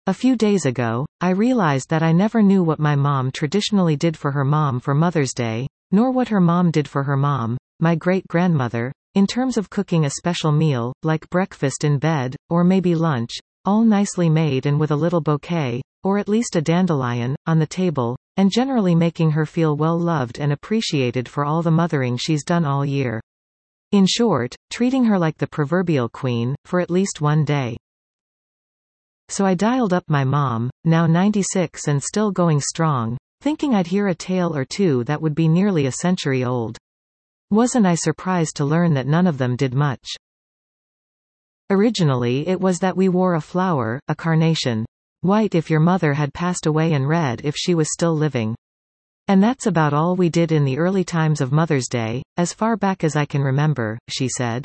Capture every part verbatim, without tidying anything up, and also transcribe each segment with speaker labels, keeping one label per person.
Speaker 1: A few days ago, I realized that I never knew what my mom traditionally did for her mom for Mother's Day, nor what her mom did for her mom, my great-grandmother, in terms of cooking a special meal, like breakfast in bed, or maybe lunch, all nicely made and with a little bouquet, or at least a dandelion, on the table, and generally making her feel well loved and appreciated for all the mothering she's done all year. In short, treating her like the proverbial queen, for at least one day. So I dialed up my mom, now ninety-six and still going strong, thinking I'd hear a tale or two that would be nearly a century old. Wasn't I surprised to learn that none of them did much. Originally it was that we wore a flower, a carnation. White if your mother had passed away and red if she was still living. And that's about all we did in the early times of Mother's Day, as far back as I can remember, she said.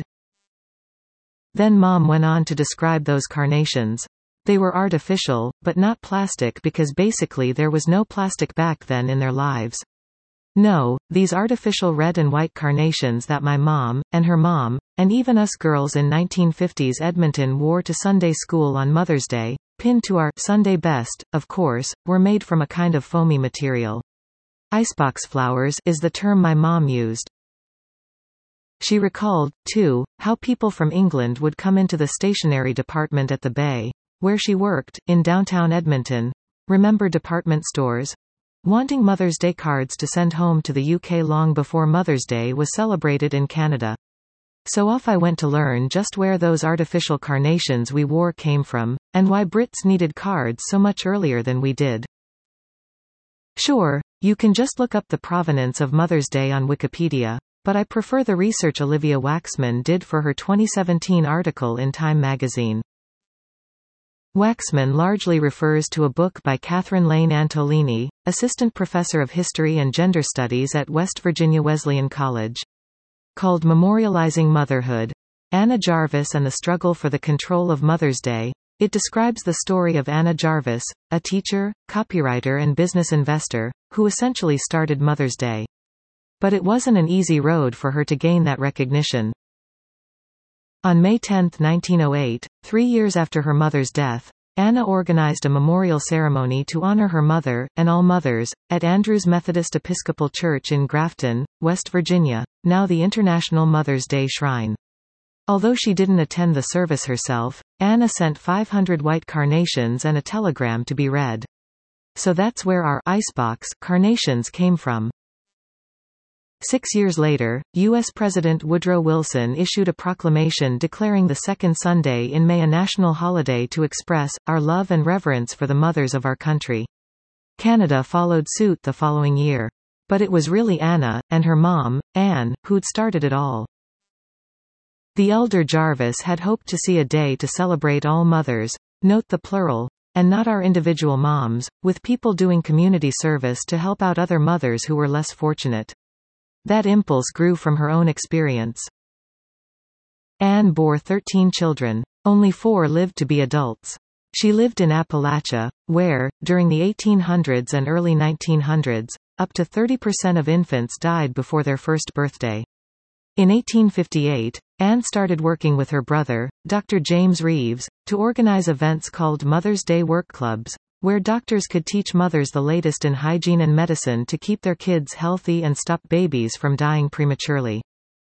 Speaker 1: Then Mom went on to describe those carnations. They were artificial, but not plastic because basically there was no plastic back then in their lives. No, these artificial red and white carnations that my mom, and her mom, and even us girls in nineteen fifties Edmonton wore to Sunday school on Mother's Day, pinned to our Sunday best, of course, were made from a kind of foamy material. Icebox flowers is the term my mom used. She recalled, too, how people from England would come into the stationery department at the Bay, where she worked, in downtown Edmonton. Remember department stores? Wanting Mother's Day cards to send home to the U K long before Mother's Day was celebrated in Canada. So off I went to learn just where those artificial carnations we wore came from, and why Brits needed cards so much earlier than we did. Sure, you can just look up the provenance of Mother's Day on Wikipedia, but I prefer the research Olivia Waxman did for her twenty seventeen article in Time magazine. Waxman largely refers to a book by Catherine Lane Antolini, assistant professor of history and gender studies at West Virginia Wesleyan College. Called Memorializing Motherhood, Anna Jarvis and the Struggle for the Control of Mother's Day. It describes the story of Anna Jarvis, a teacher, copywriter and business investor, who essentially started Mother's Day. But it wasn't an easy road for her to gain that recognition. On May tenth nineteen oh eight, three years after her mother's death, Anna organized a memorial ceremony to honor her mother, and all mothers, at Andrews Methodist Episcopal Church in Grafton, West Virginia, now the International Mother's Day Shrine. Although she didn't attend the service herself, Anna sent five hundred white carnations and a telegram to be read. So that's where our icebox carnations came from. Six years later, U S President Woodrow Wilson issued a proclamation declaring the second Sunday in May a national holiday to express our love and reverence for the mothers of our country. Canada followed suit the following year. But it was really Anna, and her mom, Anne, who'd started it all. The elder Jarvis had hoped to see a day to celebrate all mothers, note the plural, and not our individual moms, with people doing community service to help out other mothers who were less fortunate. That impulse grew from her own experience. Anne bore thirteen children. Only four lived to be adults. She lived in Appalachia, where, during the eighteen hundreds and early nineteen hundreds, up to thirty percent of infants died before their first birthday. In eighteen fifty-eight, Anne started working with her brother, Doctor James Reeves, to organize events called Mother's Day Work Clubs, where doctors could teach mothers the latest in hygiene and medicine to keep their kids healthy and stop babies from dying prematurely.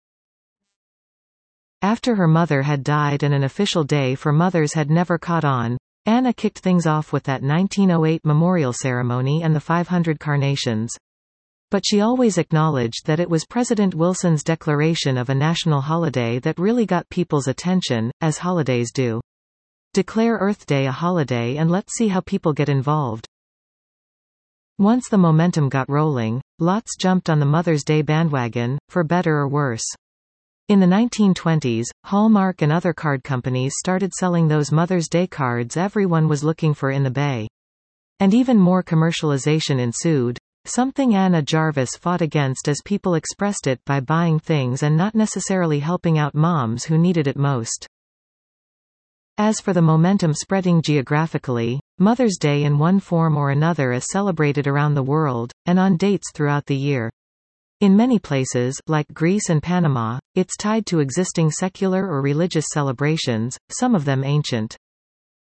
Speaker 1: After her mother had died and an official day for mothers had never caught on, Anna kicked things off with that nineteen oh eight memorial ceremony and the five hundred carnations. But she always acknowledged that it was President Wilson's declaration of a national holiday that really got people's attention, as holidays do. Declare Earth Day a holiday and let's see how people get involved. Once the momentum got rolling, lots jumped on the Mother's Day bandwagon, for better or worse. In the nineteen twenties, Hallmark and other card companies started selling those Mother's Day cards everyone was looking for in the Bay. And even more commercialization ensued, something Anna Jarvis fought against as people expressed it by buying things and not necessarily helping out moms who needed it most. As for the momentum spreading geographically, Mother's Day in one form or another is celebrated around the world, and on dates throughout the year. In many places, like Greece and Panama, it's tied to existing secular or religious celebrations, some of them ancient.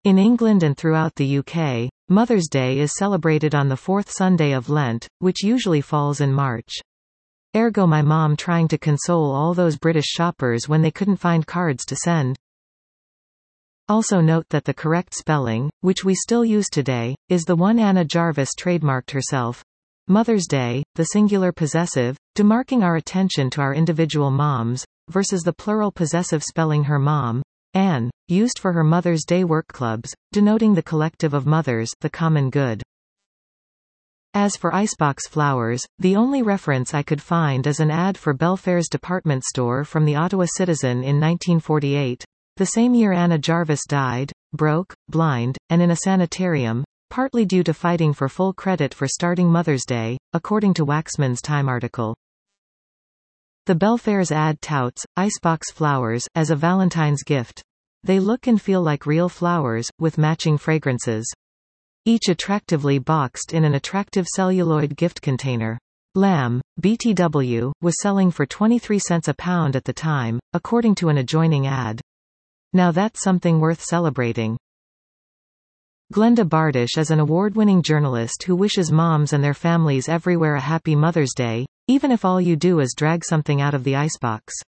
Speaker 1: In England and throughout the U K, Mother's Day is celebrated on the fourth Sunday of Lent, which usually falls in March. Ergo my mom trying to console all those British shoppers when they couldn't find cards to send. Also note that the correct spelling, which we still use today, is the one Anna Jarvis trademarked herself. Mother's Day, the singular possessive, demarking our attention to our individual moms, versus the plural possessive spelling her mom, Anne, used for her Mother's Day work clubs, denoting the collective of mothers, the common good. As for icebox flowers, the only reference I could find is an ad for Belfair's department store from the Ottawa Citizen in nineteen forty-eight, the same year Anna Jarvis died, broke, blind, and in a sanitarium, partly due to fighting for full credit for starting Mother's Day, according to Waxman's Time article. The Belfair's ad touts icebox flowers as a Valentine's gift. They look and feel like real flowers, with matching fragrances. Each attractively boxed in an attractive celluloid gift container. Lamb, B T W, was selling for twenty-three cents a pound at the time, according to an adjoining ad. Now that's something worth celebrating. Glenda Bardish is an award-winning journalist who wishes moms and their families everywhere a happy Mother's Day, even if all you do is drag something out of the icebox.